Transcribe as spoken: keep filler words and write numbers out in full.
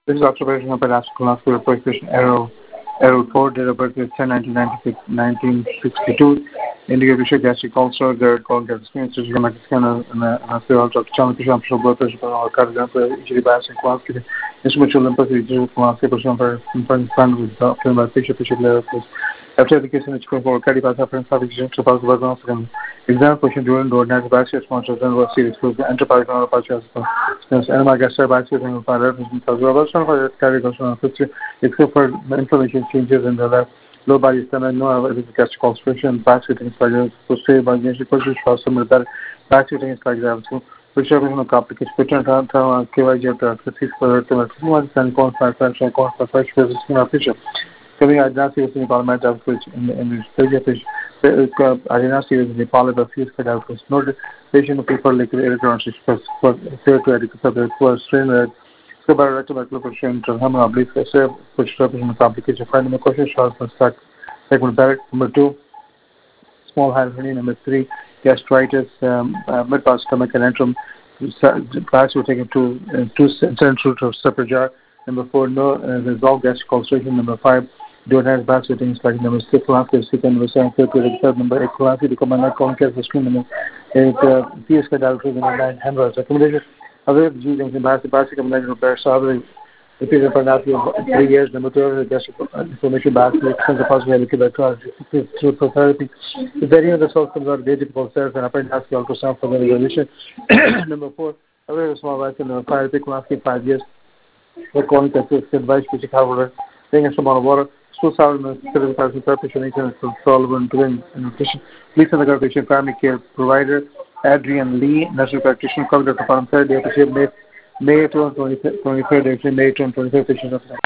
This is observation of Elastic Percussion Arrow Arrow four, date of birth is ten nineteen sixty-two. Indicate Bishop Gastric ulcer, their called gas experience, which is like a scanner and a field of channel tissue, I'm blood pressure, or cardiac, injury bias, and class, instrumental lympathy, digital class, percent for infant with the patient, patient level. After the case in which for cardiac suffering, sufficient to pass the organ, exam question during the ordinary biopsy sponsors and was serious for the enterprise or partial. Since animal gastric biopsy and father, as well as for cardiac, except for inflammation changes in the left low body stomach, no gastric ulceration, back sitting like that, posterior by gastric ulcer, short some of that, back sitting is like that. So, which are going to complicate pattern time, K Y G after six for the two months and constant fraction, constant fraction for the skin official. Coming at that, you see parliament of which in the stage of fish, I did not see the parliament of fuse cut out. Noted patient of people like the electrons for fair to adequate subject was strain red. So by rectal occlusion, transhammer oblique, which represents complication. Finding the question short for start. Segment barrett. Number two, small hernia. Number three, gastritis, um, uh, mid-part stomach and antrum. Class were taken to uh, two central to separate jar. Number four, no uh, resolved gastric ulceration. Number five, don't have back settings like number six, last second, number seven, third, third, number eight, class to command not concave the screen, number eight, P S K dialysis, number nine, hemorrhoids. Accommodation, other using the basic basic combination of bear, so other repeated for now three years. Number two, gastric inflammation, basic, extends the possibility of through therapy. The variant of the cells comes out of basic cells and upper nasty ultrasound for the resolution. Number four, other small rights and number five, pick last five years. The chronic advice, which is however, taking a small amount of water. So, seven thousand preparation and solvent doing nutrition. Please send the patient primary care provider, Adrian Lee, nursery practitioner, called Doctor Param, third day of May, May twenty-third, May twenty-third, patient of